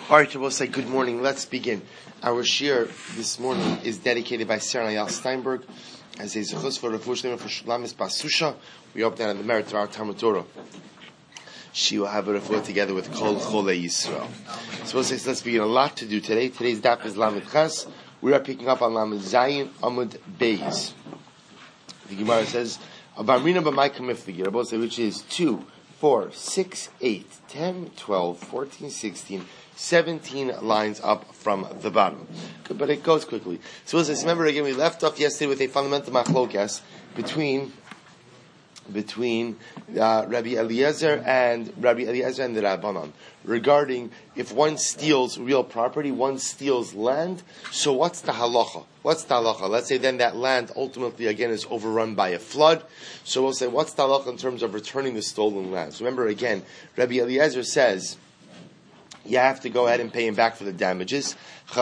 All right, we'll say good morning. Let's begin. Our shir this morning is dedicated by Sarah Ayal Steinberg as a zechus for Refuah Shlema for Shulamis Basusha. We hope that on the merit of our Talmud Torah, she will have a refuah together with Kol Cholei Yisrael. So we'll say, let's begin. A lot to do today. Today's daf is Lamed Ches. We are picking up on Lamed Zayin Amud Beis. The Gemara says, Abarmina b'Maika Mifligir, which is 2, 4, 6, 8, 10, 12, 14, 16, 17 lines up from the bottom. But it goes quickly. So let's remember again, we left off yesterday with a fundamental machlokas between Rabbi Eliezer and the Rabbanan regarding if one steals real property, one steals land. So what's the halacha? Let's say then that land ultimately again is overrun by a flood. So we'll say what's the halacha in terms of returning the stolen land? So remember again, Rabbi Eliezer says you have to go ahead and pay him back for the damages.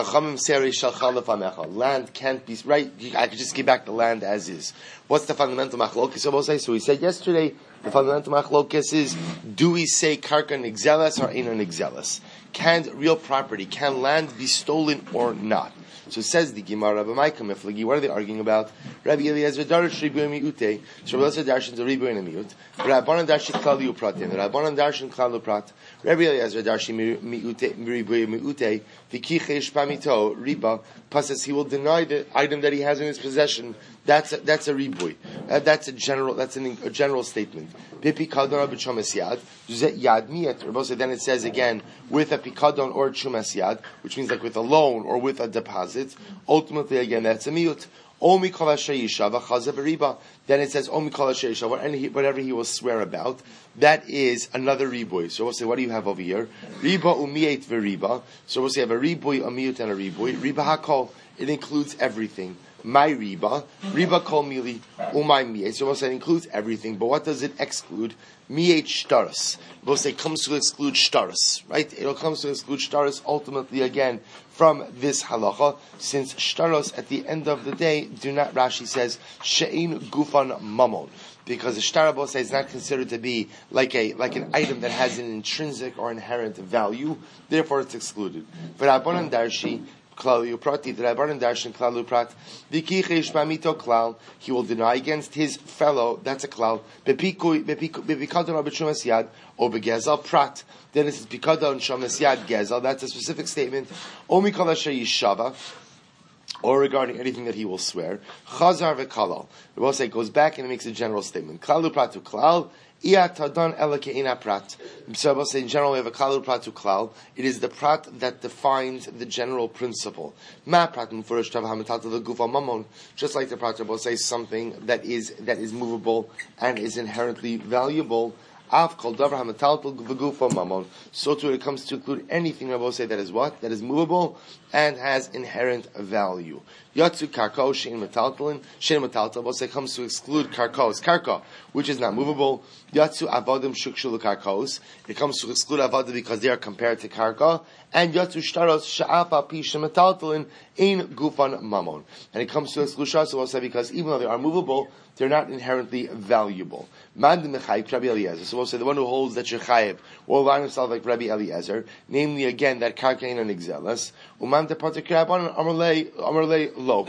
Land can't be right. I could just give back the land as is. What's the fundamental machlokas? So we said yesterday the fundamental machlokas is: do we say karka nigzelas or eina nigzelas? Can real property, can land be stolen or not? So it says the Gemara, what are they arguing about? Rabbi Eliezer darish ribuy miute. So Rabbi Eliezer darshan the ribuy and miut. Rabbanan darshan klalu pratim. Rabbanan darshan klalu prat. Rabbi Eliezer darshan miute ribuy miute. V'kichesh pamito riba. Passes he will deny the item that he has in his possession. That's a ribuy. That's a general statement. Pikadon b'chumas yad. Yad miyat. Then it says again with a pikadon or chumas yad, which means like with a loan or with a deposit. Ultimately, again, that's a miyut. Omi kol asher yishava chazav riba. Then it says omi kol asher yishava, whatever he will swear about. That is another ribuy. So we'll say, what do you have over here? Riba umiyet v'riba. So we'll say, have a ribuy, a miyut, and a ribuy. Riba hakol. It includes everything. My riba kol mili, umay miyet. So we'll say it includes everything, but what does it exclude? Miyet shtaros. We'll say it comes to exclude shtaros, right? It comes to exclude shtaros ultimately again from this halacha, since shtaros at the end of the day do not, Rashi says, she'ein gufan mamon. Because the shtar is not considered to be like an item that has an intrinsic or inherent value, therefore it's excluded. But Rabbanan darshi klalu prati, the Rabbanan darshan klalu prat, v'kichesh pamito klal, he will deny against his fellow, that's a klal, bepikadon b'chumas yad, or begezel prat, then it says pikadon shumas yad gezel, that's a specific statement, omi kol asher yishava, or regarding anything that he will swear, chazar v'kalal. The Rebbe say goes back and it makes a general statement. Klalu pratu klal, iatadon ela ke'ina prat. So Rebbe say in general we have a klalu pratu klal. It is the prat that defines the general principle. Ma pratum furish tav hamitat legufa mamon. Just like the prat, Rebbe say something that is movable and is inherently valuable. Av kol davar hamataltal v'gufa mamon. So too, it comes to include anything I will say that is what? That is movable and has inherent value. Yatsu karko shein metaltal. We'll say comes to exclude karka, which is not movable. Yatsu avodim shukshul karkos. It comes to exclude avodim because they are compared to karka. And yatsu shtaros sha'afa pi shemetaltalin in gufan mamon. And it comes to exclude shtaros, we'll say because even though they are movable, they're not inherently valuable. Man de mechayiv Rabbi Eliezer. So we'll say the one who holds that you're chayiv will align himself like Rabbi Eliezer, namely again that karkain and exelas. Uman de pater kirabanan amarlei lo.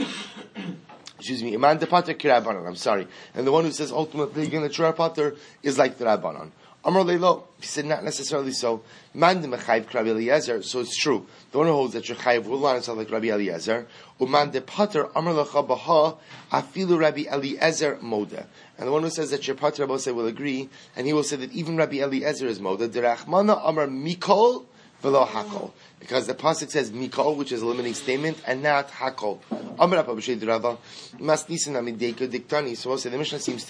Excuse me. Uman de pater kirabanan. I'm sorry. And the one who says ultimately again that you're a pater is like the Rabbanan. Amar leilo. He said not necessarily so. Man de mechayiv Rabbi Eliezer. So it's true. The one who holds that you're chayiv will align himself like Rabbi Eliezer. Uman de pater amar lecha baha afilu Rabbi Eliezer moda. And the one who says that your pater will agree, and he will say that even Rabbi Eliezer is moda. Derachmana amar mikol v'lo hakol. Because the pasuk says mikol, which is a limiting statement, and not hakol. Amar Abba B'Shei Rava mas nisan amideika diktani. So also the Mishnah seems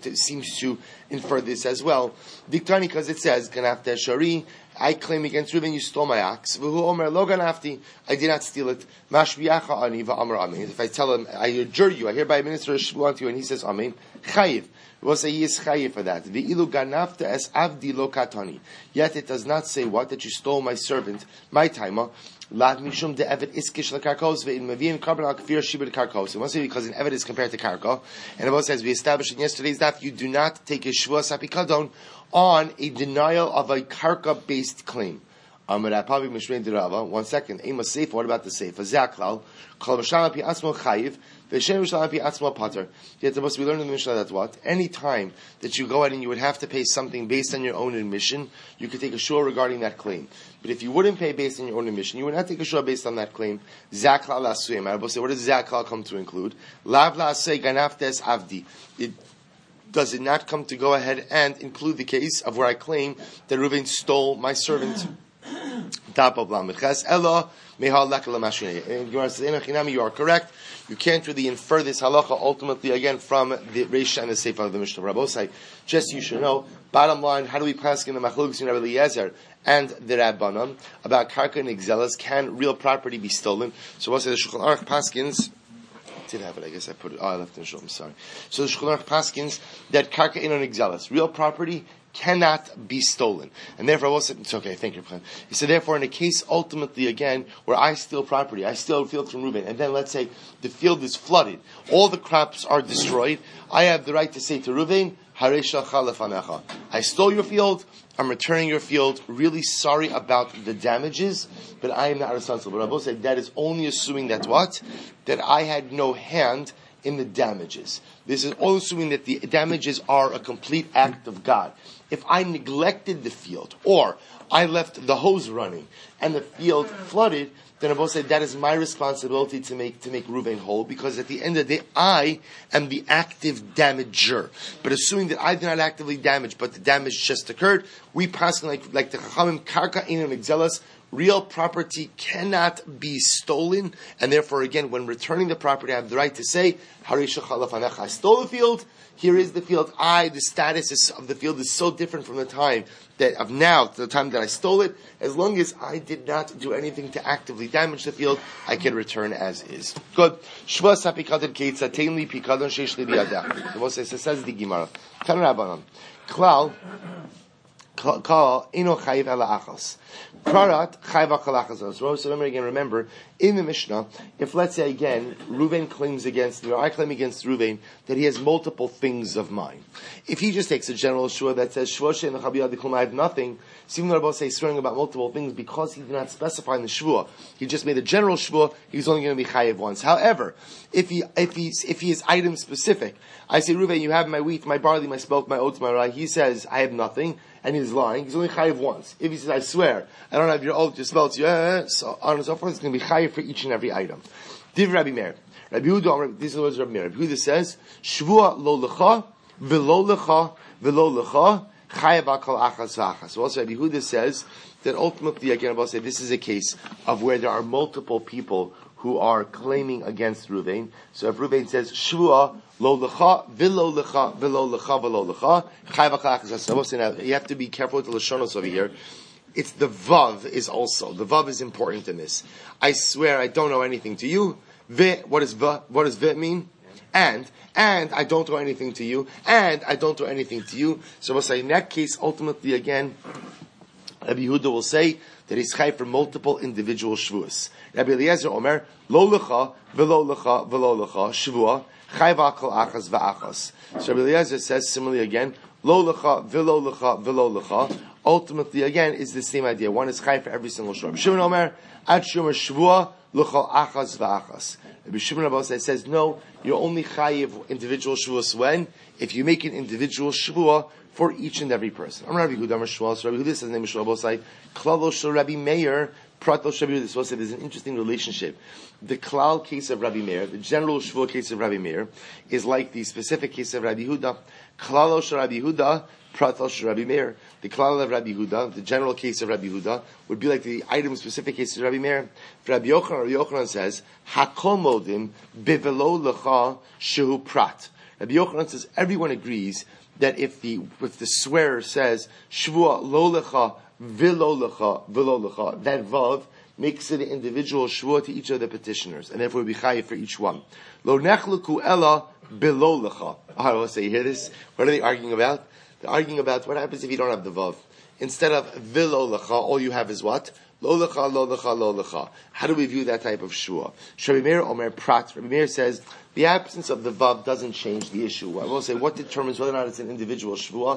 to infer this as well. Diktani because it says ganafte shari. I claim against Reuben you stole my ox. V'hu omer lo ganafti. I did not steal it. Mashbiyacha ani v'amar amen. If I tell him I adjure you, I hereby administer a shvuah to you, and he says amen, chayiv. We'll say he is chayiv for that. V'ilu ganafta es avdi lo katani. Yet it does not say what? That you stole my servant, my timer. Lat mishum de evet iskish lekarkos ve'in mavim karban al kfir shibud karkos. It must be because an evet is compared to karka. And it also says we established in yesterday's daf you do not take a shvuah sapikadon on a denial of a karka based claim. 1 second. Ema Seifa, what about the Seifa? Zaklal. Kol Mishlam Pi Asmo Chayiv. V'Shem Mishlam Pi Asmo Pater. Yet we learned in the Mishnah that what? Any time that you go out and you would have to pay something based on your own admission, you could take a shua regarding that claim. But if you wouldn't pay based on your own admission, you would not take a shua based on that claim. Zaklal Asuyim. I will say, what does Zaklal come to include? Lav La'asei Ganaftes Avdi. Does it not come to go ahead and include the case of where I claim that Reuven stole my servant? You are correct. You can't really infer this halacha ultimately again from the Reisha and the Seifa of the Mishnah. Rabbosai, just you should know. Bottom line, how do we pass in the machlokes between Rabbi Eliezer and the Rabbanan about karka and exelas? Can real property be stolen? So we'll say the Shulchan Aruch paskins. Did have it, I guess I put it. I left it in shul. I'm sorry. So the Shulchan Aruch paskins that karka in an exelas, real property, cannot be stolen. And therefore, it's okay, thank you, Pran. He said, therefore, in a case ultimately again, where I steal property, I steal a field from Reuben, and then let's say the field is flooded, all the crops are destroyed, I have the right to say to Reuben, Haresha Chalafanecha. I stole your field, I'm returning your field, really sorry about the damages, but I am not responsible. But Rabbi said that is only assuming that what? That I had no hand in the damages. This is all assuming that the damages are a complete act of God. If I neglected the field, or I left the hose running, and the field flooded, then Rabbi said that is my responsibility to make Reuven whole, because at the end of the day, I am the active damager. But assuming that I did not actively damage, but the damage just occurred, we pass like the Chachamim, karka inam exelas, real property cannot be stolen, and therefore again, when returning the property, I have the right to say, Harisha Chalafanecha, I stole the field, here is the field, the status of the field is so different from the time of now to the time that I stole it. As long as I did not do anything to actively damage the field, I can return as is. Good. Shva sapikadon keitza teinli pikadon sheish li biyadach. The Moshe says the Gemara. Tan Rabbanan. Klal ino chayiv ala achas. Prarat chayiv ala achas. So remember, in the Mishnah, if let's say again, Reuven claims against me, or I claim against Reuven, that he has multiple things of mine. If he just takes a general shua that says, Shua she'en l'chabiyad diklum, I have nothing, Simon Rabbi say swearing about multiple things because he did not specify in the shua. He just made a general shua, he's only going to be chayiv once. However, if he is item specific, I say, Reuven, you have my wheat, my barley, my spelt, my oats, my rye. He says, I have nothing, and he's lying. He's only chayiv once. If he says, I swear, I don't have your oat, your spelt, so on and so forth, it's going to be chayiv for each and every item. Div Rabbi Meir. Rabbi Yehuda, this is the words of Rabbi Meir. Rabbi Yehuda says, Shvua lo lecha, velo lecha, velo lecha, chayav akal achas v'achas. So also Rabbi Yehuda says that ultimately, again, I'll say this is a case of where there are multiple people who are claiming against Reuven. So if Reuven says, Shvua lo lecha, velo lecha, velo lecha, velo lecha, chayav akal achas v'achas. You have to be careful with the Lashonos over here. It's the Vav is also. The Vav is important in this. I swear I don't know anything to you. What does V mean? And I don't owe anything to you. And I don't owe anything to you. So we'll say in that case, ultimately again, Rabbi Yehuda will say that he's chai for multiple individual shvuas. Rabbi Eliezer Omer, lo lecha, velo lecha, velo lecha, shvua, chai v'akal achas v'achas. So Rabbi Eliezer says similarly again, lo lecha, velo lecha, velo lecha. Ultimately, again, is the same idea. One is chai for every single shvua. Rabbi Shimon Omer, ad shomer shvua, l'chol achas v'achas. Rabbi Shimon Rabbi says, no, you're only chayiv individual shvuas when? If you make an individual shvua for each and every person. I'm Rabbi Yehuda, so Rabbi Yehuda says, name is Rabbi Klalo shel Rabbi Meir, prato shel Rabbi Yehuda. There's an interesting relationship. The klal case of Rabbi Meir, the general shvua case of Rabbi Meir, is like the specific case of Rabbi Yehuda. Klalo shel Rabbi Yehuda, prato shel Rabbi Meir. The klal of Rabbi Yehuda, the general case of Rabbi Yehuda, would be like the item-specific case of Rabbi Meir. For Rabbi Yochanan says, Hakol modim bivelo lecha shehu prat. Rabbi Yochanan says, everyone agrees that if the swearer says, Shvua lo lecha, vilo lecha, vilo lecha, that vav makes it an individual shvua to each of the petitioners, and therefore it would be chayiv for each one. Lo nechluku ella bilo lecha. I want to say, you hear this? What are they arguing about? They're arguing about what happens if you don't have the vav. Instead of vilo lecha, all you have is what? Lo lecha, lo lecha, lo lecha. How do we view that type of shua? Rabbi Meir Omer Prat. Rabbi Meir says the absence of the vav doesn't change the issue. I will say what determines whether or not it's an individual shvua.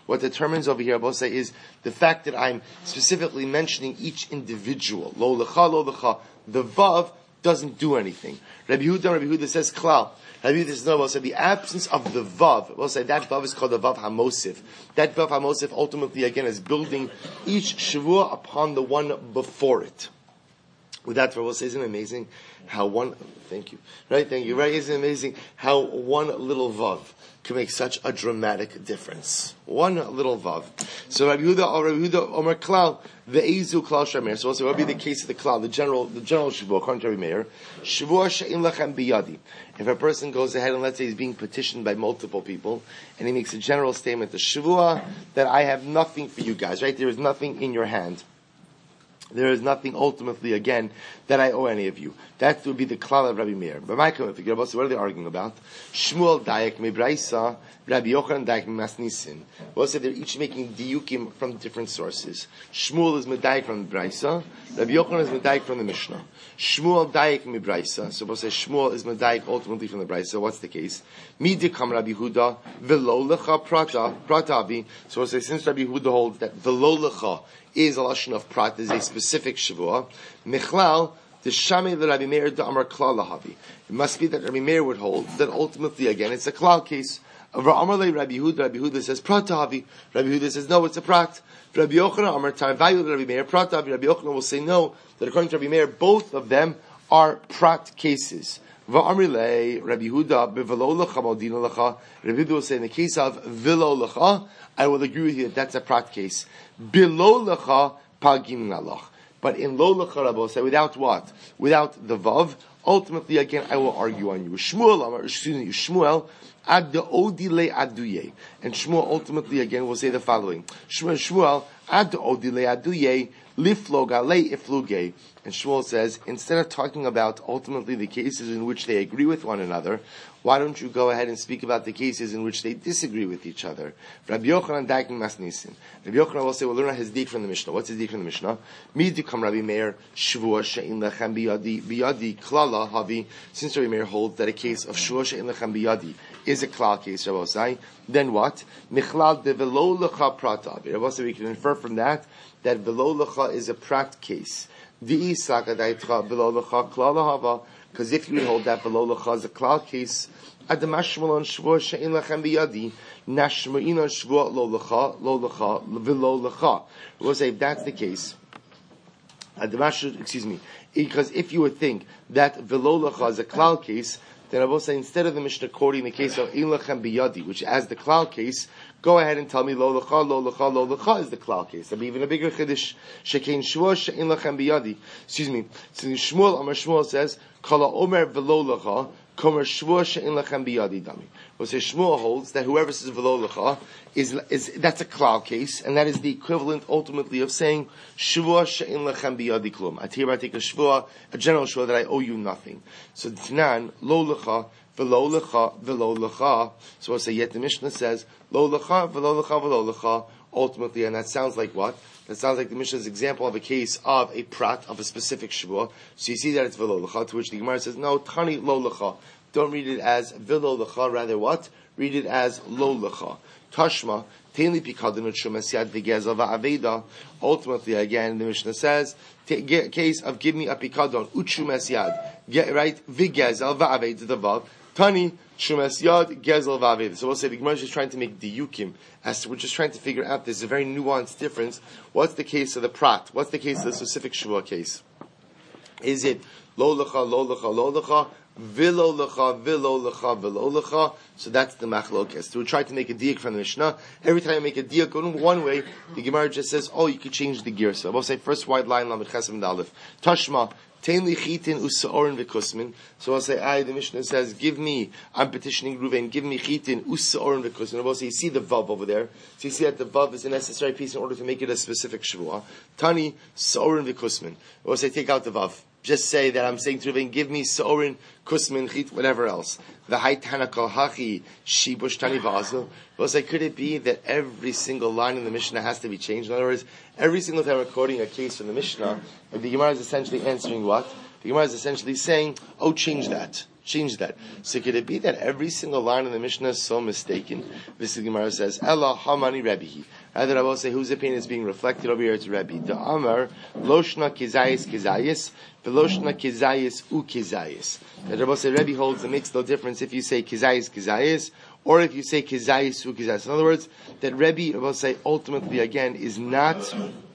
What determines over here, I will say, is the fact that I'm specifically mentioning each individual. Lo lecha, lo lecha. The vav doesn't do anything. Rabbi Yehuda says klal. Rabbi Yehuda says no. We'll say the absence of the vav. We'll say that vav is called the vav hamosif. That vav hamosif ultimately again is building each shavua upon the one before it. With that, we'll say, isn't it amazing how one? Thank you. Right, thank you. Right, isn't it amazing how one little vav can make such a dramatic difference? One little vav. So Rabbi Yehuda Omer klal ve'ezu klal shamer. So also, what would be the case of the klal, the general shavua, according to Rabbi Meir? Shavua she'im lachem biyadi. If a person goes ahead and let's say he's being petitioned by multiple people, and he makes a general statement, the shavua that I have nothing for you guys. Right, there is nothing in your hand. There is nothing ultimately, again, that I owe any of you. That would be the klal of Rabbi Meir. But my comment, what are they arguing about? Shmuel dayak mibraisa, Rabbi Yochanan dayak mimasnisin. We'll say they're each making diukim from different sources. Shmuel is medayik from the Braisa, Rabbi Yochanan is medayik from the Mishnah. Shmuel dayak mibraisa, so we'll say Shmuel is medayik ultimately from the Braisa. What's the case? Midikam Rabbi Yehuda, velo lecha pratavi. So we'll say since Rabbi Yehuda holds that velo lecha is a lashon of prat, is a specific shavua. Michlal, the shami the Rabbi Meir the Amar klal lahavi. It must be that Rabbi Meir would hold that ultimately again it's a klal case. Amar le Rabbi Yehuda says prat havi. Rabbi Yehuda says no, it's a prat. Rabbi Yochanan Amar tarvayu Rabbi Meir prat havi. Rabbi Yochanan will say no, that according to Rabbi Meir both of them are prat cases. Rabbi Yehuda will say in the case of velo lecha, I will agree with you that that's a prat case. Below lecha pagim nalach. But in lo lecha, Rabbi will say without what? Without the vav. Ultimately, again, I will argue on you. Shmuel ad the odile aduye, and Shmuel ultimately again will say the following: Shmuel ad the odile aduye liflog ale ifluge. And Shmuel says, instead of talking about ultimately the cases in which they agree with one another, why don't you go ahead and speak about the cases in which they disagree with each other? Rabbi Yochanan daikin masnisin. Rabbi Yochanan will say, we'll learn his dik from the Mishnah. What's his dik from the Mishnah? Midikam Rabbi Meir shvua she'in lechem biyadi klala havi. Since Rabbi Meir holds that a case of shvua she'in lechem biyadi is a klal case, Rabbi Osai, then what? Michlal de velo lecha prata. Rabbi Osai, we can infer from that velo lecha is a prat case. Because if you would hold that below lecha is a klal case, adamashmalon shvua she'in lechem biyadi nashma'ina shvua lo lecha velo lecha. We'll say if that's the case, because if you would think that velo lecha is a klal case, then I will say instead of the Mishnah quoting the case of in lechem biyadi, which as the klal case, go ahead and tell me lo lecha, lo lecha, lo lecha is the klal case. That'd be even a bigger chiddush. Shekein shvua she'in lechem biyadi. So Shmuel, Amar Shmuel says, kala omer velo lecha, komer shvua she'in lechem biyadi dami. We'll say Shmuel holds that whoever says velo lecha is that's a klal case, and that is the equivalent ultimately of saying shvua she'in lechem biyadi klum. I take a shvua, a general shvua that I owe you nothing. So Tanan lo lecha. Velo lecha, velo lecha. So we'll say, yet the Mishnah says, lo lecha, velo lecha, velo lecha, ultimately, and that sounds like what? That sounds like the Mishnah's example of a case of a prat, of a specific shvua. So you see that it's velo lecha, to which the Gemara says, no, tani lo lecha. Don't read it as velo lecha, rather what? Read it as lo lecha. Tashma, tenli pikadon u'tshumas yad v'gezel va'aveda. Ultimately, again, the Mishnah says, case of give me a pikadon u'tshumas yad. Get right? V'gezel va'aveda the vav. Tani, Shumas Yad, Gezel Vavid. So we'll say the Gemara is just trying to make diyukim. We're just trying to figure out this is a very nuanced difference. What's the case of the prat? What's the case of the specific shvua case? Is it lo lecha, lo lecha, lo lecha, vilo lecha, vilo lecha, vilo lecha? So that's the machlokes. So we try to make a diyuk from the Mishnah. Every time you make a diyuk in one way, the Gemara just says, oh, you could change the gear. So we'll say first wide line, Lamed Chesem Dalif. Tashma. So I'll say, the Mishnah says, I'm petitioning Ruvain, give me chitin, usa'orin v'kusmin. I'll say, you see the vav over there. So you see that the vav is a necessary piece in order to make it a specific shvuah. Tani, sa'orin v'kusmin. I'll say, take out the vav. Just say that I'm saying to Ruvain, give me sa'orin, kusmin, chit, whatever else. The haytana kol hachi, shibush tani vazel. I'll say, could it be that every single line in the Mishnah has to be changed? In other words, every single time we're quoting a case from the Mishnah, the Gemara is essentially answering what? The Gemara is essentially saying, oh, change that. change that. So could it be that every single line in the Mishnah is so mistaken? This Gemara says, Ella Hamani Rebbe. Rather, I will say whose opinion is being reflected over here. It's Rebbe. The Amar Loshna Kizayis Kizayis, Veloshna Kizayis U Kizayis. That Rebbe say Rebbe holds the makes no difference if you say Kizayis Kizayis or if you say Kizayis U Kizayis. In other words, that Rebbe will say ultimately again is not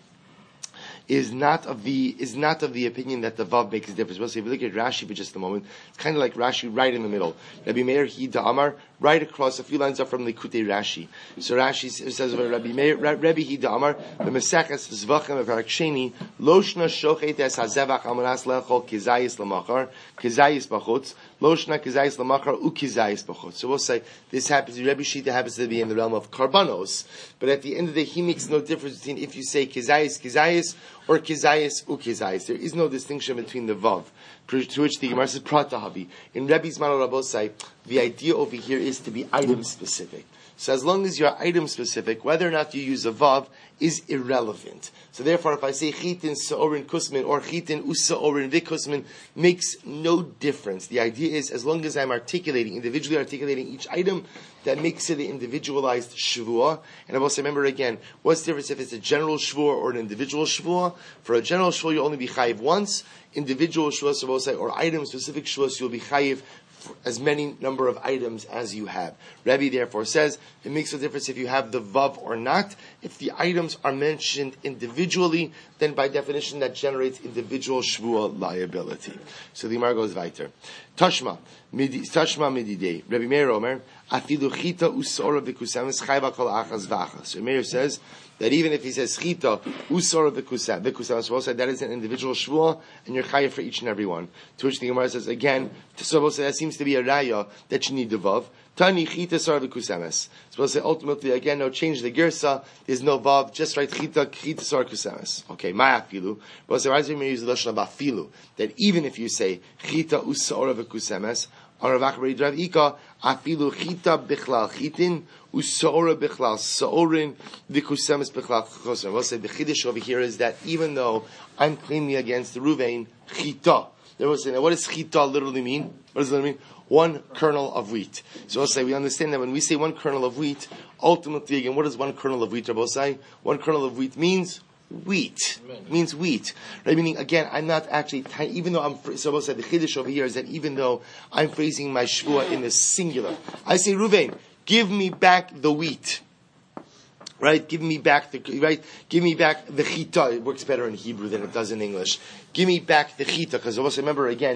of the opinion that the vav makes a difference. Well, so if you look at Rashi for just a moment, it's kind of like Rashi right in the middle. Rabbi Meir Hi Da'amar, right across a few lines up from Likutei Rashi. So Rashi says over Rabbi Meir, Rabbi Hi Da'amar, the Meseches Zvachim of Parak Sheni, Loshna Shochet Es Hazevach Amanas Lechol Kizayis Lamachar, Kizayis Bachutz, Loshna Kizayis Lamachar U Kizayis Bachutz. So we'll say this happens. Rabbi Shita happens to be in the realm of karbanos, but at the end of the day, he makes no difference between if you say Kizayis or Kizayis u Kizayis. There is no distinction between the vav. To which the Gemara says Pratahavi. In Rebbe's Mano Rabosai, the idea over here is to be item specific. So as long as you're item specific, whether or not you use a vav is irrelevant. So therefore, if I say chitin sa'orin kusmin or chitin usa'orin vikusmin, makes no difference. The idea is, as long as I'm individually articulating each item, that makes it an individualized shvuah. And I also remember again, what's the difference if it's a general shvuah or an individual shvuah? For a general shvuah, you'll only be chayiv once. Individual shvuah, or item-specific shvuah, you'll be chayiv as many number of items as you have. Rebbe therefore says it makes no difference if you have the vav or not. If the items are mentioned individually, then by definition that generates individual shvuah liability. So the Gemara goes weiter. Tashma mididei. Rebbe Meir Omer afilu chita usora v'kusamis chayva kol achas v'achas. So Meir says that even if he says chita usora v'kusamis, that is an individual shvuah, and you're chayav for each and every one. To which the Gemara says again, so that seems to be a raya that you need the vav. Tani chita sar v'kusamis. Supposed to say ultimately again, no change the girsa. There's no vav. Just write chita sar kusamis. Okay, my afilu. But so why does Meir use the lashon of afilu? That even if you say chita usora v'kusamis, Aravach Rav Ika afilu chita bichlal chitin usaora bichlal saorin v'kusamis bichlal chosim. We'll say the chiddush over here is that even though I'm claiming against the Ruvain chita, they will say, now what does chita literally mean? What does it literally mean? One kernel of wheat. So we'll say we understand that when we say one kernel of wheat, ultimately again, what does one kernel of wheat? Rabbi say one kernel of wheat means wheat. Means wheat. Right? Meaning, again, I'm not actually, even though so the chiddush over here is that even though I'm phrasing my shvuah in the singular, I say, Ruvain, give me back the wheat. Right? Give me back the chita. It works better in Hebrew than it does in English. Give me back the chita, because also remember again,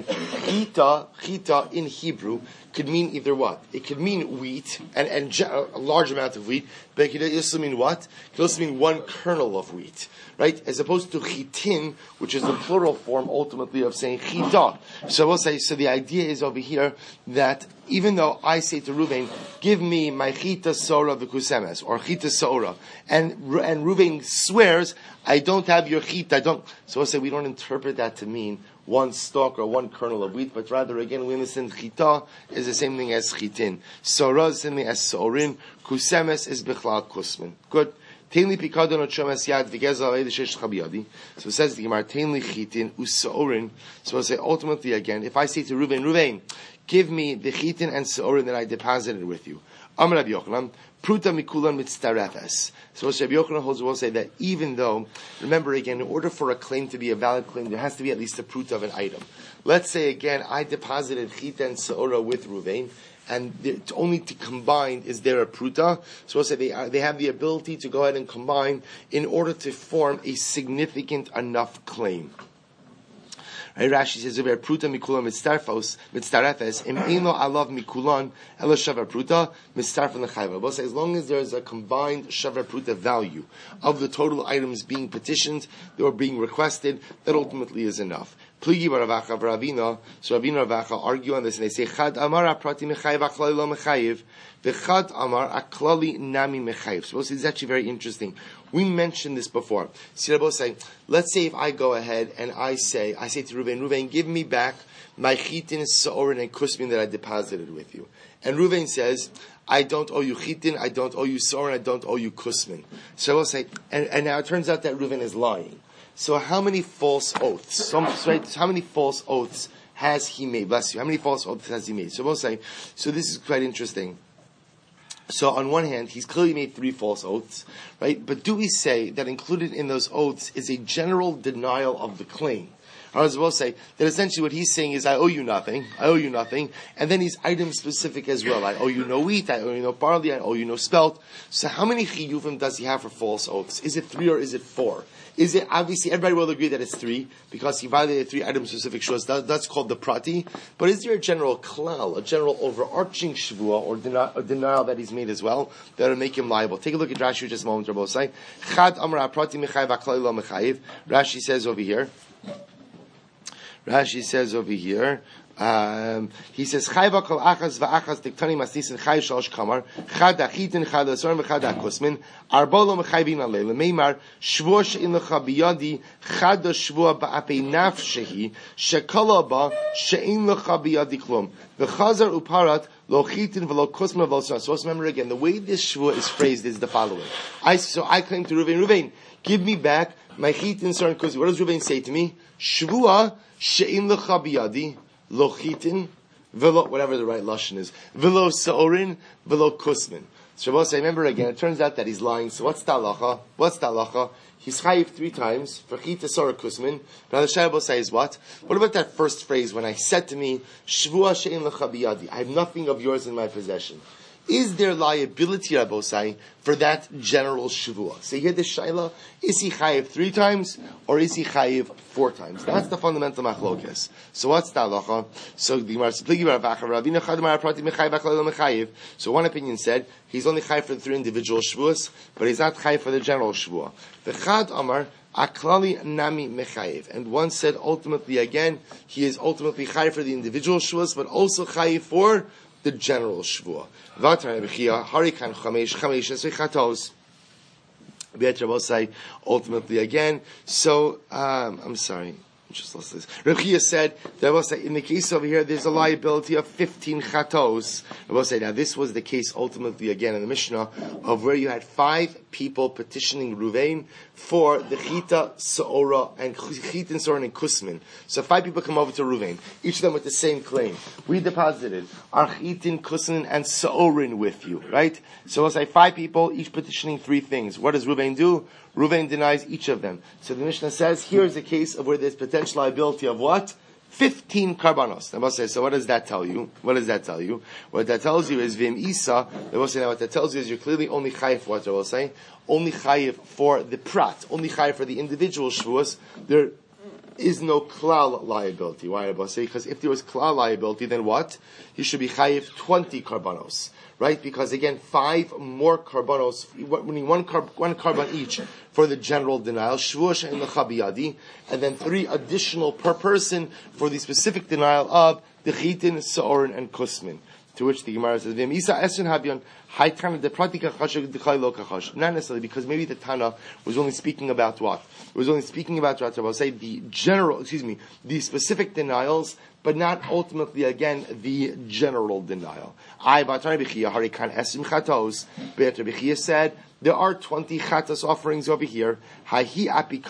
chita in Hebrew could mean either what? It could mean wheat, and a large amount of wheat, but it could also mean what? It could also mean one kernel of wheat, right? As opposed to chitin, which is the plural form ultimately of saying chita. So we'll say, so the idea is over here that even though I say to Reuven, give me my chita sora v'kusemes, or chita sora, and Reuven swears, I don't have your chita, so we'll say we don't interpret that to mean one stalk or one kernel of wheat, but rather again we understand chita is the same thing as chitin. Sora is the same thing as sorin. Kusemes is bichlal kusmin. Good. Tainli pikadon o chomes yad v'gezel avei d'shesh chabiyadi. So it says the Gemara, tainli chitin usorin. So we'll say ultimately again, if I say to Reuven, give me the chitin and sorin that I deposited with you. Amar Rabbi Yochanan, pruta mikulan mitztarefes. So Rabbi Yochanan holds will say that even though, remember again, in order for a claim to be a valid claim, there has to be at least a pruta of an item. Let's say again, I deposited chitin and sora with Reuven, and only to combine is there a pruta. So we'll say they have the ability to go ahead and combine in order to form a significant enough claim. Right, Rashi says, "Over pruta mikulan mitztarefes im eno alav mikulan elo shavar pruta mitztarfen lechayva." We'll say as long as there is a combined shavar pruta value of the total items being petitioned or being requested, that ultimately is enough. Pligi baravacha v'Ravina. So Ravina Ravacha argue on this, and they say, "Chad amar aprati mechayiv aklali lo mechayiv, v'chad amar aklali nami mechayiv." So it's actually very interesting. We mentioned this before. See, Rabbi saying, let's say if I go ahead and I say to Reuven, give me back my chitin, sa'orin, and kusmin that I deposited with you. And Reuven says, I don't owe you chitin, I don't owe you sa'orin, I don't owe you kusmin. So I will say, and now it turns out that Reuven is lying. So how many false oaths? How many false oaths has he made? Bless you. How many false oaths has he made? So we'll say, so this is quite interesting. So on one hand, he's clearly made 3 false oaths, right? But do we say that included in those oaths is a general denial of the claim? Or as we'll say, that essentially what he's saying is, I owe you nothing, and then he's item specific as well. I owe you no wheat, I owe you no barley, I owe you no spelt. So how many chiyuvim does he have for false oaths? Is it 3 or is it 4? Is it, obviously everybody will agree that it's 3, because he violated 3 item specific shuas, that's called the prati. But is there a general klal, a general overarching shvua, or denial that he's made as well, that will make him liable? Take a look at Rashi just a moment, Rabbi Osai. Chad amar prati mechayiv aklal lo mechayiv. Rashi says over here, he says, Chayva kol achas va'achas diktani masnisin chay shalosh kamar, chad achitin, chad asorim, v'chad akusmin, arbolo mechayvin alei, lemeimar, shvua she'in lecha biyadi, chad shvua ba'apei nafshehi, shekala ba, she'in lecha biyadi klum, v'chazar uparat, lo chitin v'lo kusmin v'lo sorim. So let's remember again, the way this shvua is phrased is the following. I claim to Ruvain, give me back my chitin, sorim, kusmin. What does Ruvain say to me? Shvua she'in lecha biyadi, lo chitin, velo, whatever the right lashon is, velo seorin, velo kusmin. So I remember again, it turns out that he's lying. So what's the halacha? He's chayiv 3 times for chita sora kusmin. Now the Shabbos says what? What about that first phrase when I said to me, shvua she'in lecha biyadi, I have nothing of yours in my possession? Is there liability, Rabbosai, for that general shavua? So here the shaila, is he chayiv 3 times, or is he chayiv 4 times? That's the fundamental machlokes. So what's the halacha? So the So one opinion said, he's only chayiv for the 3 individual shavuos, but he's not chayiv for the general shavua. The chad amar, aklali nami mechayiv. And one said, ultimately again, he is ultimately chayiv for the individual shavuos, but also chayiv for the general shvua. Harikan chamesh chatos. Say ultimately again. So I'm sorry. Just lost this. Reb Chia said that was in the case over here. There's a liability of 15 chatos. I will say now this was the case ultimately again in the Mishnah of where you had 5 people petitioning Ruvain for the chita, seora, and chitin, seora, and kusmin. So 5 people come over to Ruvain, each of them with the same claim. We deposited our chitin, kusmin, and seorin with you, right? So we'll say 5 people, each petitioning 3 things. What does Ruvain do? Ruvain denies each of them. So the Mishnah says, here's a case of where there's potential liability of what? 15 karbanos. The Moshe says, so what does that tell you? What that tells you is Vim Isa. The Moshe, now what that tells you is you're clearly only chayiv for what I will say. Only chayiv for the prat. Only chayiv for the individual shvuos. There is no klal liability. Why, I will say? Because if there was klal liability, then what? You should be chayiv 20 karbanos. Right? Because again, 5 more karbanos, one karban each for the general denial, shvuah and lechabiyadi, and then 3 additional per person for the specific denial of the chitin, seorin, and kusmin. To which the Gemara says, not necessarily, because maybe the Tana was only speaking about what? It was only speaking about what I will say the specific denials, but not ultimately again the general denial. Said there are 20 chatas offerings over here. He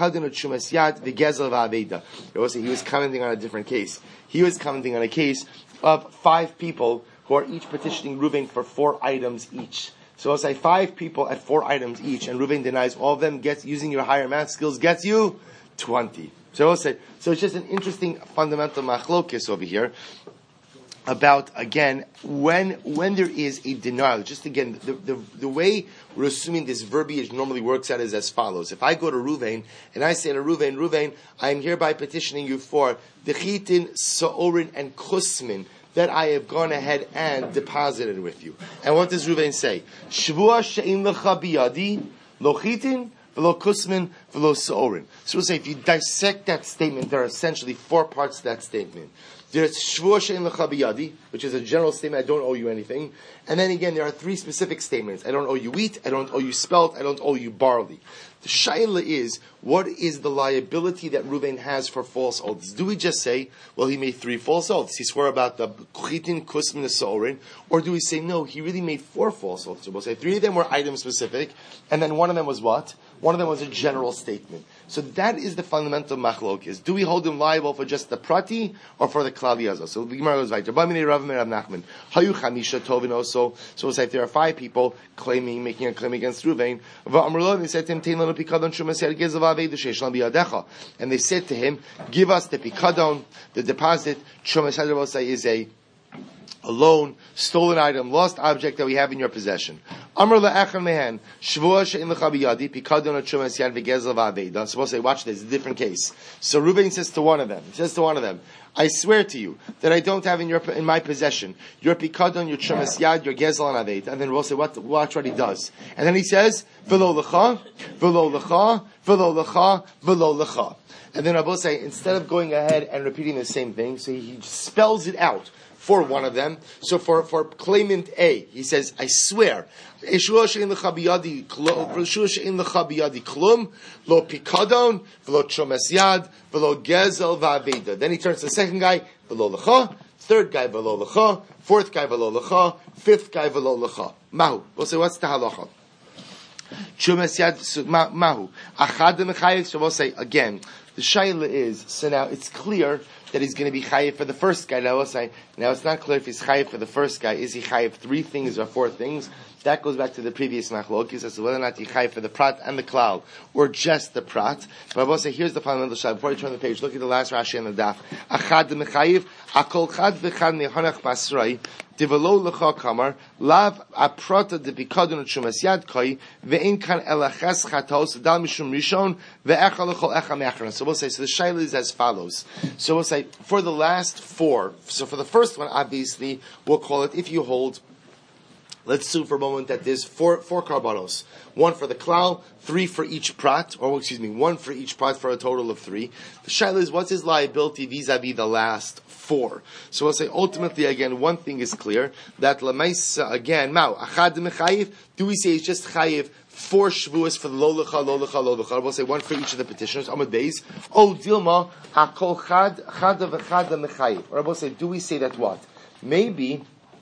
was commenting on a different case. He was commenting on a case of 5 people who are each petitioning Ruvain for 4 items each. So I'll say 5 people at 4 items each, and Ruvain denies all of them, using your higher math skills, gets you 20. So I'll say, so it's just an interesting fundamental machlokes over here about, again, when there is a denial. Just again, the way we're assuming this verbiage normally works out is as follows. If I go to Ruvain, and I say to Ruvain, I am hereby petitioning you for the chitin, seorin, and kusmin, that I have gone ahead and deposited with you. And what does Ruvain say? Shvua she'in lecha biyadi, lo chitin, v'lo kusmin, v'lo seorin. So we'll say, if you dissect that statement, there are essentially 4 parts to that statement. There's shvua she'in lecha biyadi, which is a general statement, I don't owe you anything. And then again, there are 3 specific statements. I don't owe you wheat, I don't owe you spelt, I don't owe you barley. The shaila is, what is the liability that Ruvain has for false oaths? Do we just say, well, he made 3 false oaths. He swore about the chitin, kusmin, and seorin. Or do we say, no, he really made 4 false oaths? So we'll say 3 of them were item specific, and then one of them was what? One of them was a general statement. So that is the fundamental machlokes. Do we hold him liable for just the prati or for the klal yazah? So the Gemara goes weiter. Hayu chamisha tovin also. So it's like there are 5 people making a claim against Ruvain. They said to him, and they said to him, give us the pikadon, the deposit. Chumas is a loan, stolen item, lost object that we have in your possession. Amr la'achan mehen, shvua she'in l'cha biyadi, pikadon ha'trumas yad v'gezel v'aveda. Suppose say, watch this, it's a different case. So Reuben says to one of them, I swear to you that I don't have in my possession your pikadon, your trumas yad, your gezel and aveda. And then we'll say, watch what he does. And then he says, v'lo l'cha, v'lo l'cha, v'lo l'cha, v'lo l'cha. And then Rabbi say, instead of going ahead and repeating the same thing, so he spells it out for one of them. So for claimant A, he says, I swear, lo pikadon, v'lo trumas yad, v'lo gezel v'aveda. Then he turns to the second guy, v'lo l'cha, third guy, v'lo l'cha, fourth guy, v'lo l'cha, fifth guy, v'lo l'cha. Mahu. We'll say, what's the halacha? Trumas yad, mahu. Achad mechayev, so we'll say, again, the shaila is, so now it's clear that he's going to be chayiv for the first guy. Now it's not clear if he's chayiv for the first guy. Is he chayiv 3 things or 4 things? That goes back to the previous machlokes as to whether or not he's chayiv for the prat and the klal, or just the prat. But I will say, here's the fundamental shayla. Before you turn the page, look at the last Rashi on the daf. Achad mechayiv, akol chad v'chad nehonach basroi, divelo lecha kamar, lav aprata de pikadon chumas yad koi, ve'in kan elaches chatos, dal mishum rishon, ve'echa lechol echa me'achron. So we'll say, so the shayla is as follows. So we'll say, for the last 4, so for the first one, obviously, we'll call it, if you hold, let's assume for a moment that there's 4 karbanos. 1 for the klal, 3 for each prat, 1 for each prat for a total of 3. The shaila is, what's his liability vis-a-vis the last 4? So we'll say, ultimately, again, one thing is clear, that lemaisa, again, achad mechayiv, do we say it's just chayiv 4 shvuas for the lo lecha, lo lecha, lo lecha? We'll say 1 for each of the petitioners. Amud beis. Oh, dilma, akol chada v'chada mechayiv. Or we'll say, do we say that what? Maybe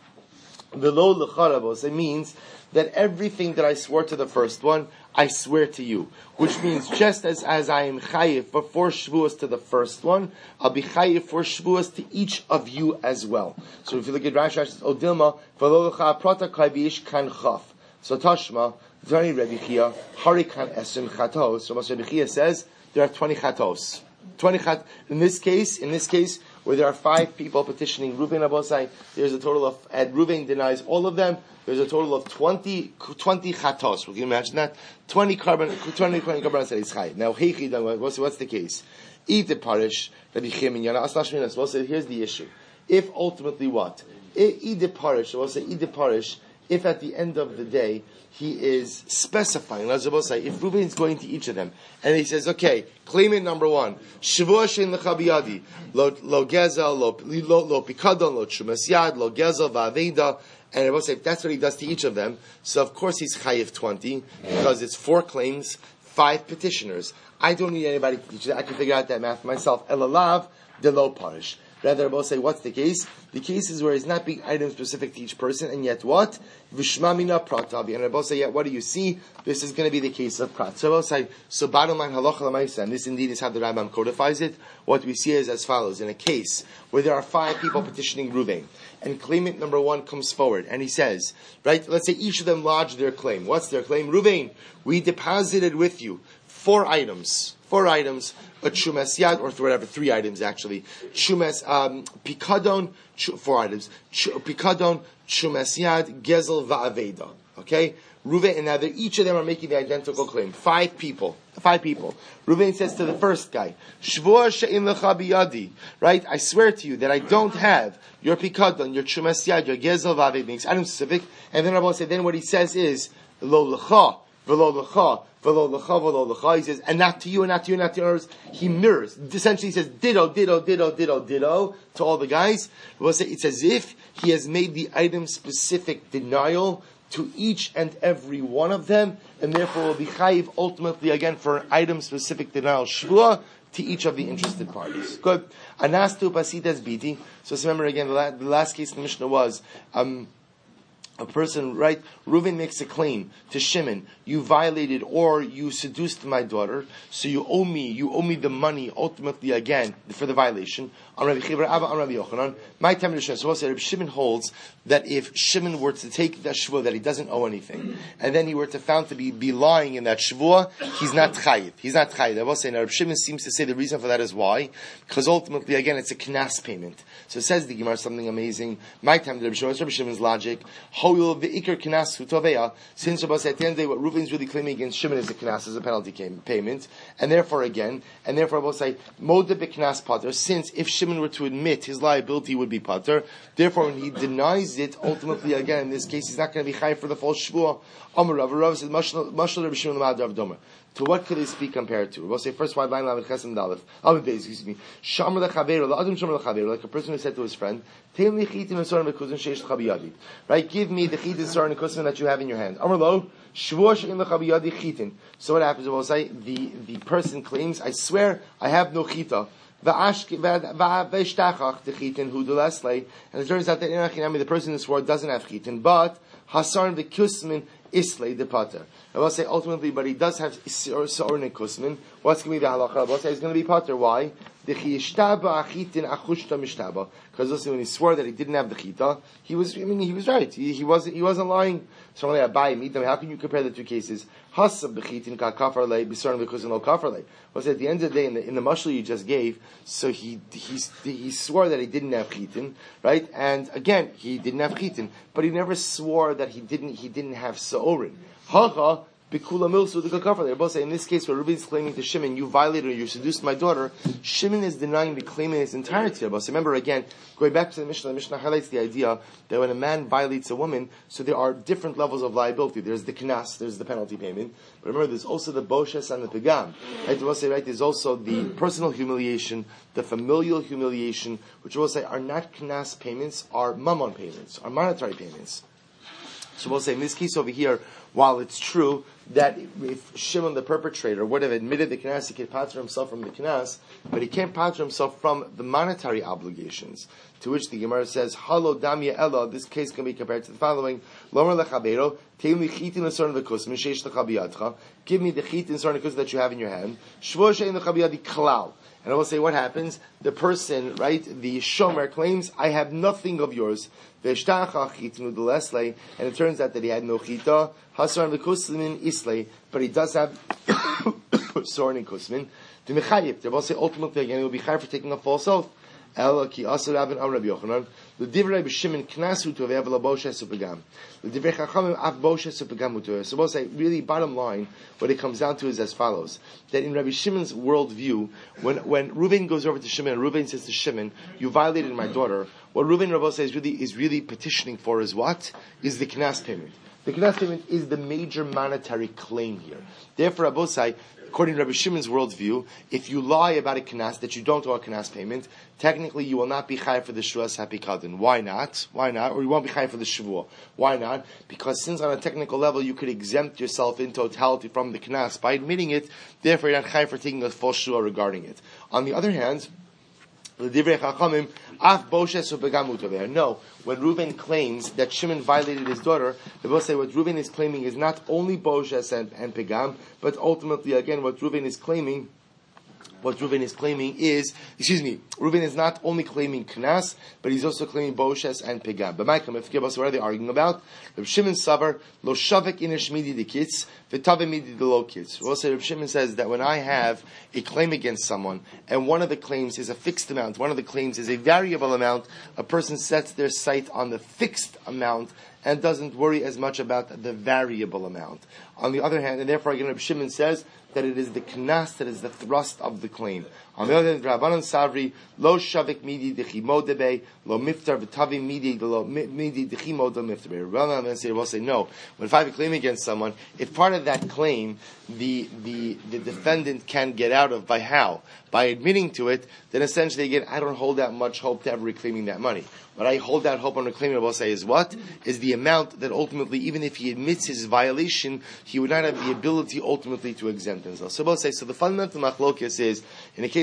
the lo lecharabos, it means that everything that I swore to the first one, I swear to you. Which means, just as I am chayiv for 4 shvuas to the first one, I'll be chayiv 4 shvuas to each of you as well. So if you look at Rashi, it says, Odilma, v'lo lecha prata kai v'ish kan chaf. So Tashma, Zani Rebbe Chia, Harikan Esim Chatos. So Rebbe Chia says, there are 20 chatos. 20 chat. In this case, where there are 5 people petitioning Reuven Abosai, there's a total of, and Reuven denies all of them, there's a total of 20 chatos. Can you imagine that? 20 carbon said he's chai. Now, what's the case? Eat the parish, Rabbi Chim and Yana Asnashminas. We'll say, here's the issue. If ultimately what? Eat the parish, we'll say, eat the parish, if at the end of the day, he is specifying, if Reuven is going to each of them, and he says, okay, claimant number 1, Shavua shein lecha biyadi, lo gezel, lo pikadon, lo trumas yad, lo gezel, va'aveda, and I will say, if that's what he does to each of them, so of course he's chayiv 20, because it's 4 claims, 5 petitioners. I don't need anybody to teach that. I can figure out that math myself. Elalav, de lo parish. Rather, I will say, what's the case? The case is where it's not being item specific to each person, and yet what? Vishmamina pratabi. And I will say, yet what do you see? This is going to be the case of prat. So I will say, so bottom line, halacha l'maisa, and this indeed is how the Rambam codifies it. What we see is as follows. In a case where there are 5 people petitioning Reuven, and claimant number 1 comes forward, and he says, right, let's say each of them lodged their claim. What's their claim? Reuven, we deposited with you 4 items, a chumas yad, or whatever, 3 items actually. Chumas, pikadon, 4 items. Pikadon, chumas yad, gezel, va'aveda. Okay? Reuven, and now each of them are making the identical claim. 5 people. Reuven says to the first guy, Shvua she'in lecha biyadi. Right? I swear to you that I don't have your pikadon, your chumas yad, your gezel, va'aveda. Makes item specific. And then Rabbi say, then what he says is, lo lecha, v'lo lecha, he says, and not to you, and not to you, and not to yours. He mirrors. Essentially, he says, ditto to all the guys. It's as if he has made the item-specific denial to each and every one of them, and therefore will be chayiv ultimately again for an item-specific denial shvua to each of the interested parties. Good. Anastu pasitas biti. So remember again, the last case in the Mishnah was, a person, right? Reuven makes a claim to Shimon, you violated or you seduced my daughter, so you owe me the money ultimately again for the violation. On Rabbi Chibra Abba, on Rabbi Yochanan, my time to Shimon. So we'll say Rabbi Shimon holds that if Shimon were to take that shvuah that he doesn't owe anything, and then he were to found to be lying in that shvuah, he's not chayiv. He's not chayiv. I will say now Rabbi Shimon seems to say the reason for that is why, because ultimately again it's a knas payment. So it says the Gemara something amazing. My time to Rabbi Shimon. What's Rabbi Shimon's logic? Since Rabbi said at the end of the day, what Reuven's really claiming against Shimon is a knas, is a penalty payment, and therefore Rabbi say moda b'knas pater. Since if Shimon were to admit his liability would be pater, therefore when he denies it, ultimately again in this case he's not going to be chayiv for the false shvuah. Amar Rav said mashal Rabbi Shimon l'mad Rav Domer. To what could this be compared to? We'll say first wide line lamed ches and dalef. Excuse me. Shamar lechaveru, la'adam shamar lechaveru, like a person who said to his friend, "Tein li chitim esorim v'kuzin sheish l'chabiyadi." Right? Give me the chitin esorim and kuzin that you have in your hand. Amar lo shvuah she'im l'chabiyadi chitin. So what happens? We'll say the person claims, "I swear I have no chita." And it turns out that the person who swore doesn't have chitin, but hasarn v'kusmin islay the pater. I will say ultimately, but he does have sa'or nekusmin. What's going to be the halacha? I will say he's going to be pater. Why? Because listen, when he swore that he didn't have the chita, he was right. He wasn't lying. So only Abai meet them. How can you compare the two cases? Hasab b'chitin ka kafar lei b'saron v'kusin lo kafar lei. Well, at the end of the day, in the mashal you just gave, so he swore that he didn't have chitin, right? And again, he didn't have chitin, but he never swore that he didn't have sa'orin. Hacha. They're both saying in this case where Reuven is claiming to Shimon, you violated or you seduced my daughter, Shimon is denying the claim in its entirety. But remember again, going back to the Mishnah highlights the idea that when a man violates a woman, so there are different levels of liability. There's the knas, there's the penalty payment. But remember, there's also the boshes and the pegam. Right? We'll say, right, there's also the personal humiliation, the familial humiliation, which we'll say are not knas payments, are mammon payments, are monetary payments. So we'll say in this case over here, while it's true that if Shimon the perpetrator would have admitted the knas, he could pater himself from the knas, but he can't pater himself from the monetary obligations. To which the Gemara says, "Halo damya ella." This case can be compared to the following: Lomer lechabero, teim li chitin l'sorn v'kus m'sheish l'chabiyadcha. Give me the chitin l'sorn v'kus that you have in your hand. Shvuah she'ein l'chabiyadi klal. And I will say, what happens? The person, right, the shomer claims, "I have nothing of yours." And it turns out that he had no chita. Hasar v'kusmin islay, but he does have sorin and kusmin. The mechayiv, they will say ultimately again, he will be chayiv for taking a false oath. El ki asur Rabbi Yochanan. The divrei b'Shimon knasu tovev laboshes upegam. The divrei chachamim af boshes upegam utovev. So we'll say, really, bottom line, what it comes down to is as follows: that in Rabbi Shimon's worldview, when Reuven goes over to Shimon, and Reuven says to Shimon, "You violated my daughter," what Reuven Rabbi says is really petitioning for is what? Is the knas payment. The knas payment is the major monetary claim here. Therefore, Abosai, according to Rabbi Shimon's worldview, if you lie about a knas that you don't owe a knas payment, technically you will not be chayav for the shuas hapikadin. Why not? Or you won't be chayav for the shavua. Why not? Because since on a technical level you could exempt yourself in totality from the knas by admitting it, therefore you're not chayav for taking a false shua regarding it. On the other hand, no, when Reuven claims that Shimon violated his daughter, they both say what Reuven is claiming is not only boshes and pegam, but ultimately again what Reuven is claiming is, Reuven is not only claiming knas, but he's also claiming boshes and pegam. But Michael, what are they arguing about? Reb Shimon savar lo shavek inish midi the kids, v'tave midi the low kids. We'll say Reb Shimon says that when I have a claim against someone, and one of the claims is a fixed amount, one of the claims is a variable amount, a person sets their sight on the fixed amount and doesn't worry as much about the variable amount. On the other hand, and therefore again Reb Shimon says that it is the knas that is the thrust of the claim. On the other hand, Rabbanan Savri, lo shavik midi dechimo debe, lo miftar v'tavi midi dechimo de miftar. Rabbanan will say no. When if I have a claim against someone, if part of that claim the defendant can get out of by how? By admitting to it, then essentially again I don't hold that much hope to ever reclaiming that money. What I hold that hope on reclaiming, I will say, is what? Is the amount that ultimately, even if he admits his violation, he would not have the ability ultimately to exempt himself. So I will say, so the fundamental machlokes is, in a case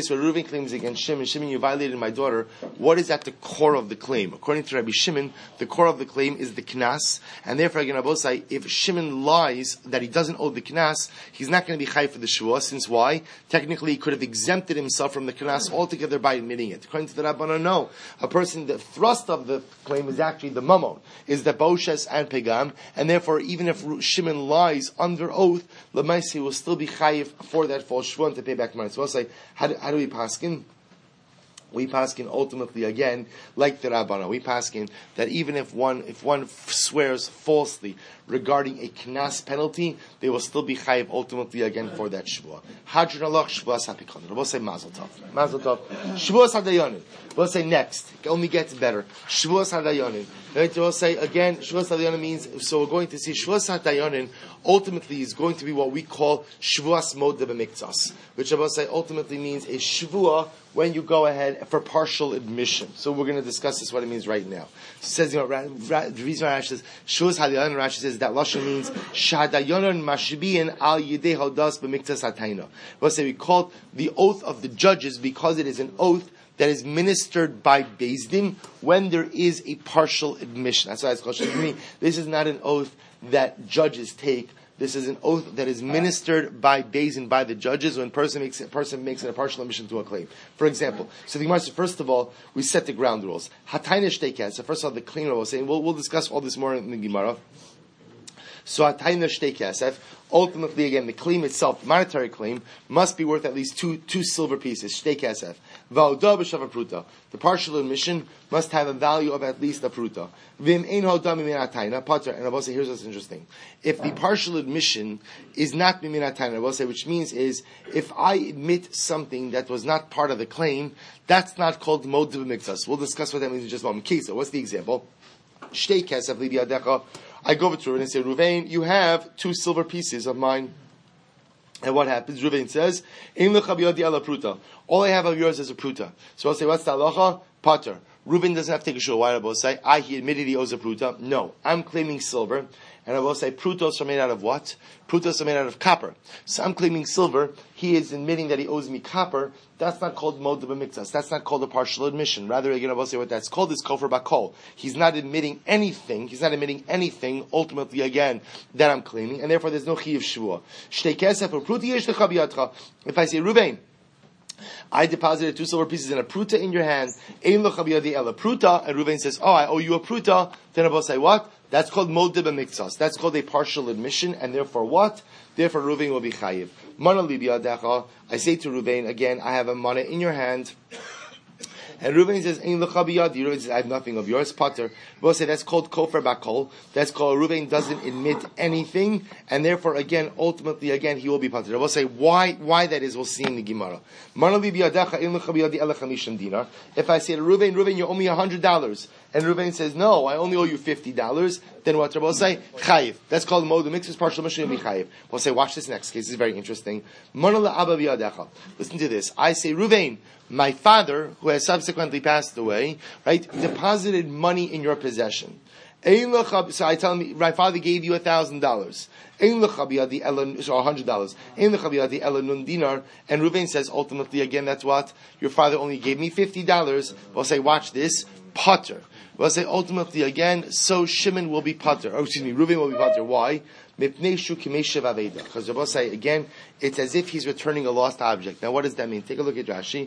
case where Reuven claims against Shimon, Shimon, you violated my daughter, what is at the core of the claim? According to Rabbi Shimon, the core of the claim is the knas, and therefore, again, Abosai, if Shimon lies that he doesn't owe the knas, he's not going to be chayiv for the shvuah, since why? Technically, he could have exempted himself from the knas altogether by admitting it. According to the Rabbanan, no. A person, the thrust of the claim is actually the mamon, is the boshes and pegam, and therefore, even if Shimon lies under oath, Lamaisi will still be chayiv for that false shvuah to pay back money. So I'll say, how do we paskin? We paskin ultimately again, like the Rabbana. We paskin that even if one swears falsely regarding a knas penalty, they will still be chayiv ultimately again for that shvuah. Hadron alach shvuas hapikon. We'll say mazel tov. Mazel tov. Shvuas hadayonim. We'll say next. It only gets better. Shvuas hadayonim. We'll say again. Shvuas hadayonim means. So we're going to see shvuas hadayonim. Ultimately, is going to be what we call shvuas modeh b'miktzas, which I will say ultimately means a shvuah when you go ahead for partial admission. So we're going to discuss this, what it means right now. It says, the reason why Rashi says shvuas hadayonim, Rashi says that lashon means shadayonim mashbiin al yidei hodas b'miktzas hatayna. We'll say we call it the oath of the judges because it is an oath that is ministered by Beis Din when there is a partial admission. That's why it's called shadmi. This is not an oath that judges take. This is an oath that is ministered by Beis Din, by the judges, when a person makes a partial admission to a claim. For example, so the Gemara says, first of all, we set the ground rules. Hatayna shteikas. So first of all, the claim was saying, we'll discuss all this more in the Gemara. So hatayna shtei kesef. Ultimately, again, the claim itself, the monetary claim, must be worth at least two silver pieces. Shtei kesef. Va'odah b'shava pruta. The partial admission must have a value of at least a pruta. V'im ein hodah mimin hatayna pater. And I will say, here's what's interesting. If the partial admission is not mimin hatayna, I will say, which means is, if I admit something that was not part of the claim, that's not called modeh b'miktzas. We'll discuss what that means in just a moment. Kisa, what's the example? Shtei kesef li biyadecha. I go over to Reuven and say, Reuven, you have 2 silver pieces of mine. And what happens? Reuven says, Ein lecha biyadi ala pruta. All I have of yours is a pruta. So I'll say, what's the halacha? Pater. Reuven doesn't have to take a shul. Why? I will say, he admitted he owes a pruta. No. I'm claiming silver. And I will say, prutos are made out of what? Prutos are made out of copper. So I'm claiming silver. He is admitting that he owes me copper. That's not called modeh b'miktzas. That's not called a partial admission. Rather, again, I will say what that's called is kofar bakol. He's not admitting anything. Ultimately, again, that I'm claiming. And therefore, there's no chiyuv shvuah. Shtei kesef or pruti yesh lecha biyadcha. If I say, Reuven, I deposited 2 silver pieces in a pruta in your hand. Ein lecha biyadi ela pruta. And Reuven says, I owe you a pruta. Then I will say, what? That's called modeh b'miktzas. That's called a partial admission, and therefore what? Therefore Reuven will be chayiv. Mana li biyadecha. I say to Reuven, again, I have a mana in your hand. And Reuven says, Ein lecha biyadi. Reuven says, I have nothing of yours. Pater. We'll say that's called kofar bakol. That's called Reuven doesn't admit anything, and therefore, again, ultimately, again, he will be pater. We'll say why that is, we'll see in the Gemara. Mana li biyadecha, ein lecha biyadi ela chamishim dinar. If I say to Reuven, you owe me $100. And Reuven says, no, I only owe you $50. Then what Rabbi will say? Chayiv. That's called modeh b'miktzas, partial admission, will be chayiv. We'll say, watch this next case. This is very interesting. Listen to this. I say, Reuven, my father, who has subsequently passed away, right, deposited money in your possession. So I tell him, my father gave you $1,000. So $100. And Reuven says, ultimately, again, that's what? Your father only gave me $50. We'll say, watch this. Pater. We'll say ultimately again, so Shimon will be pater. Reuven will be pater. Why? Because we'll say again, it's as if he's returning a lost object. Now what does that mean? Take a look at Rashi.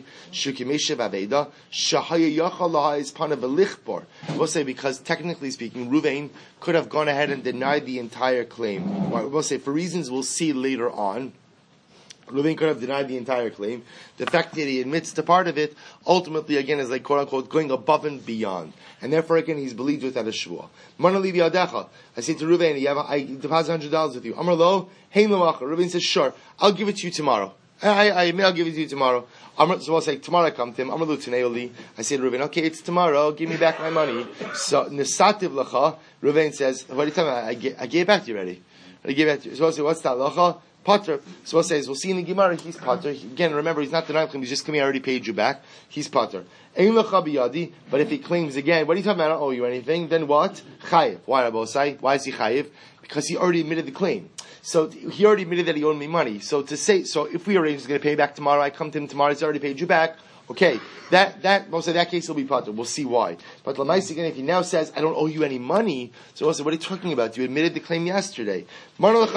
We'll say because technically speaking, Reuven could have gone ahead and denied the entire claim. We'll say for reasons we'll see later on. Reuven could have denied the entire claim. The fact that he admits to part of it, ultimately, again, is like, quote unquote, going above and beyond. And therefore, again, he's believed without a shvuah. Mana li biyadecha. I say to Reuven, I deposit $100 with you. Amar lo, hein l'macha. Reuven says, sure, I'll give it to you tomorrow. I'll give it to you tomorrow. So I'll say, tomorrow I come to him. Amar lo t'neoli. I say to Reuven, okay, it's tomorrow. Give me back my money. So, nesativ l'cha. Reuven says, what are you talking about? I gave it back to you already. I gave it back to you. So I'll say, what's that l'cha? Pater. So what says, we'll see in the Gemara, he's Pater. Again, remember, he's not denying him, he's just coming, I already paid you back. He's Pater. Ein lecha biyadi, but if he claims again, what are you talking about? I don't owe you anything. Then what? Chayiv. Why, Rabbi Osai? Why is he chayiv? Because he already admitted the claim. So he already admitted that he owed me money. So if we arrange he's going to pay me back tomorrow, I come to him tomorrow, he's already paid you back. Okay, most of that case will be potter. We'll see why. But Lamais again, if he now says, I don't owe you any money, so also, what are you talking about? You admitted the claim yesterday. So I'll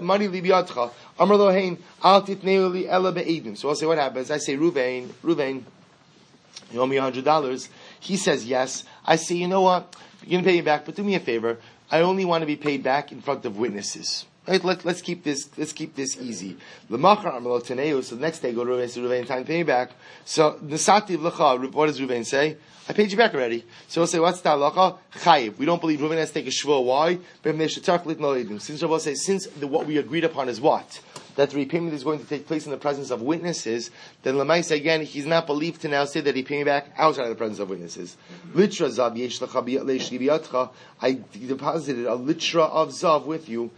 say, what happens? I say, Ruvain, you owe me $100. He says yes. I say, you know what? You're going to pay me back, but do me a favor. I only want to be paid back in front of witnesses. Right? Let's keep this easy. So the next day, go to Ruvain, time to pay me back. So Nesati v'lecha, what does Ruvain say? I paid you back already. So we'll say, what's the halacha? Chayiv. We don't believe Ruvain has to take a shvua. Why? Since Rabbi says, what we agreed upon is what? That the repayment is going to take place in the presence of witnesses, then Lamais again, he's not believed to now say that he paid me back outside of the presence of witnesses. Litra zav I deposited a litra of zav with you.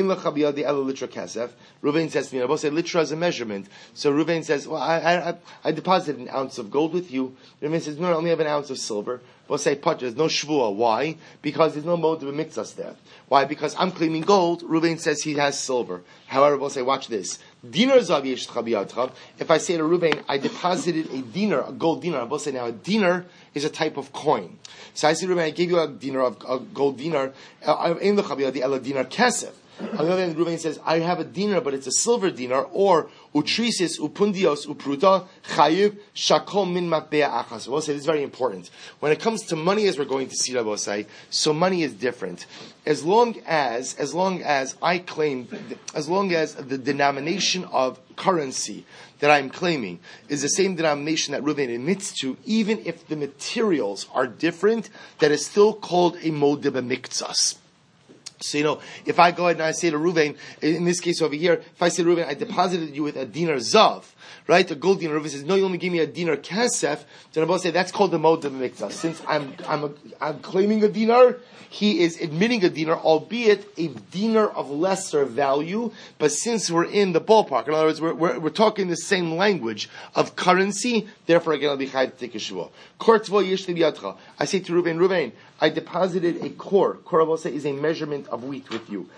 Ruvain says to me, I will say litra is a measurement. So Ruvain says, well, I deposited an ounce of gold with you. Ruvain says, no, I only have an ounce of silver. We'll say, Patra, there's no shvua. Why? Because there's no mode of a mitzvah there. Why? Because I'm claiming gold. Ruvain says he has silver. However, we'll say, watch this. Dinar zav yesh l'cha. If I say to Ruvain, I deposited a dinar, a gold dinar, we'll say now a dinar is a type of coin. So I say, Ruvain, I gave you a dinar, a gold dinar, dinar kesef. On the other hand, Ruvain says, I have a dinar, but it's a silver dinar, or utrisis, upundios, upruta, chayiv, shakol min matbea achas. We'll say this is very important. When it comes to money, as we're going to see, Rabbi say, so money is different. As long as I claim, as long as the denomination of currency that I'm claiming is the same denomination that Ruvain admits to, even if the materials are different, that is still called a modeh b'miktsas. So, if I go ahead and I say to Ruvain, in this case over here, if I say to Ruvain, I deposited you with a dinar zav, right? A gold dinar. Ruvain says, no, you only gave me a dinar kasef. Then I will say, that's called the modeh b'miktsas. Since I'm claiming a dinar, he is admitting a dinar, albeit a dinar of lesser value, but since we're in the ballpark, in other words, we're talking the same language of currency, therefore again I'll be chayav to take a shvua. I say to Ruvain, I deposited a kor. Kor, I will say, is a measurement of wheat with you.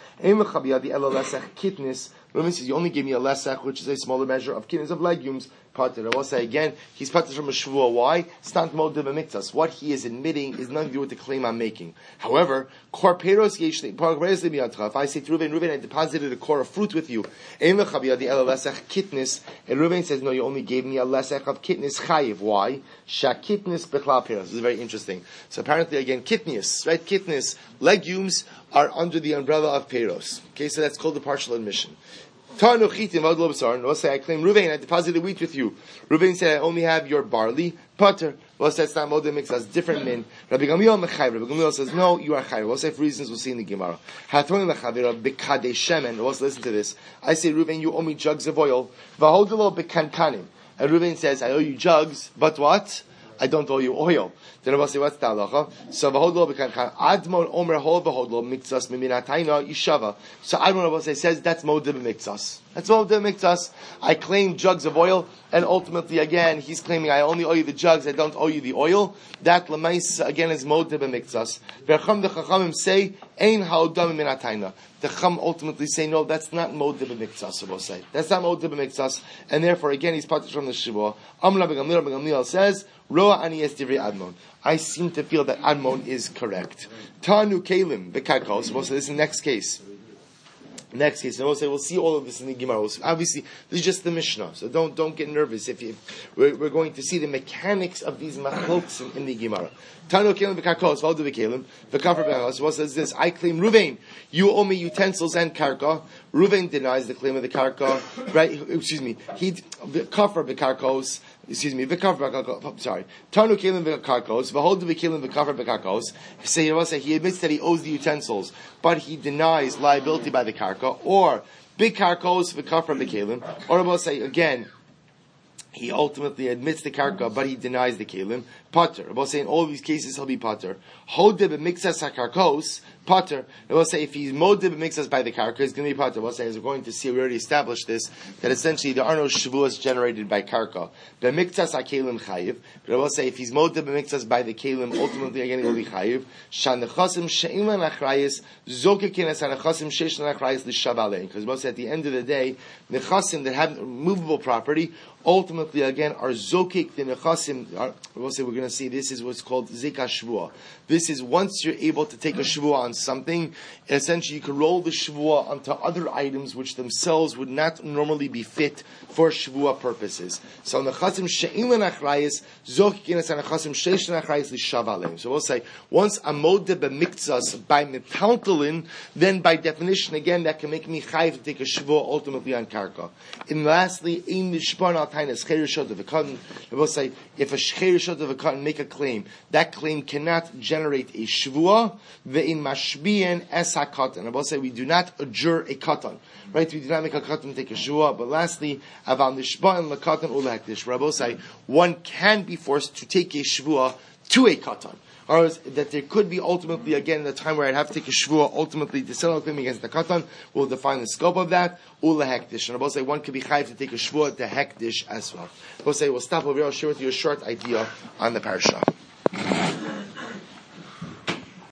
Ruvain says, you only gave me a lesach, which is a smaller measure of kidneys of legumes. Pater. I will say again, he's pater from a shvua. Why? It's not modeh b'miktsas. What he is admitting is nothing to do with the claim I'm making. However, kor peros yeshli. If I say to Ruvain, I deposited a kor of fruit with you. And Ruvain says, no, you only gave me a lesach of kitnis chayiv. Why? Shakitnis b'chlal peros. This is very interesting. So apparently, again, kitnis, right? Kitnis, legumes are under the umbrella of peros. Okay, so that's called the partial admission. No, say I claim Ruvain, I deposited wheat with you. Ruvain said, I only have your barley. Pater. Well, that's not modeh b'miktsas, different min. Rabbi Gamliel mechayev. Rabbi Gamliel says, no, you are chayev. We'll say for reasons we'll see in the Gemara. Hatroin lechavira b'kadei shemen. We'll listen to this. I say, Ruvain, you owe me jugs of oil. V'hodelo b'kankanim. And Ruvain says, I owe you jugs, but what? I don't owe you oil. Then I will say, what's the halacha? So v'hodlo b'kankan admon omer hol v'hodlo miktsas miminatayna yishava. So Admon will say, says that's modeh b'miktsas. That's modeh b'miktsas. I claim jugs of oil, and ultimately again he's claiming I only owe you the jugs, I don't owe you the oil. That lemais again is modeh b'miktsas. V'cham the chachamim say ein ha'odam miminatayna. The chacham ultimately say no, that's not modeh b'miktsas. We'll say that's not modeh b'miktsas, and therefore again he's parted from the shivua. Amar Rabbi Gamliel says, Roa ani es divrei Admon. I seem to feel that Admon is correct. Tanu kalim b'karkos. We'll say this is the next case. Next case, and we'll see all of this in the Gemara. Obviously, this is just the Mishnah, so don't get nervous. If we're going to see the mechanics of these machloks in the Gemara. Tanu kelim b'karkos, v'aldu v'kelim, v'kafar b'karkos. What says this? I claim Ruvain, you owe me utensils and karka. Ruvain denies the claim of the karka. Right? Excuse me. He kafar b'karkos. Excuse me, sorry. Tarnu kelim v'karkos, v'holdu v'kelim v'kafar b'karkos. He admits that he owes the utensils, but he denies liability by the karka, or big karkos v'kafar b'kelim, or we'll say again, he ultimately admits the karka, but he denies the kelim. Pater. I will say in all of these cases he'll be pater. Hodeh b'mikzas hakarkos, pater. I will say if he's modeh b'mikzas by the karka, he's going to be pater. I will say, as we're going to see, we already established this, that essentially there are no shavuos generated by karka. B'mikzas hakelim chayiv. But I will say if he's modeh b'mikzas by the kelim, ultimately again he will be chayiv. Shanechasim she'ilan achrayis, zokekin as hanechasim sheishlan achrayis l'shavalein. Because I will say at the end of the day, nechasim that have movable property, ultimately again are zokik the nechasim. We'll say we're going to see this is what's called zika shvua. This is once you're able to take a shvua on something, essentially you can roll the shvua onto other items which themselves would not normally be fit for shvua purposes. So nechasim she'ilan achrayis zokikin as nechasim sheishlan achrayis l'shavalem. So we'll say once I'm modeh b'miktzas by metaltalin, then by definition again that can make me chayiv to take a shvua ultimately on karka. And lastly, in the shpan al tainas cheir shot of a cotton, we'll say if a cheir shot of a cotton make a claim, that claim cannot generate a shvua. Ve'in mashbiyan es hakatan. I will say we do not adjure a katan, right? We do not make a katan take a shvua. But lastly, aval nishba and lakatan ulahektish. Rabbi say one can be forced to take a shvua to a katan. Or that there could be ultimately, again, the time where I'd have to take a shvua, ultimately to settle a claim against the katan. We'll define the scope of that. Ula hektish. And I will say one could be chayiv to take a shvua to hektish as well. I will say we'll stop over here. I'll share with you a short idea on the parasha.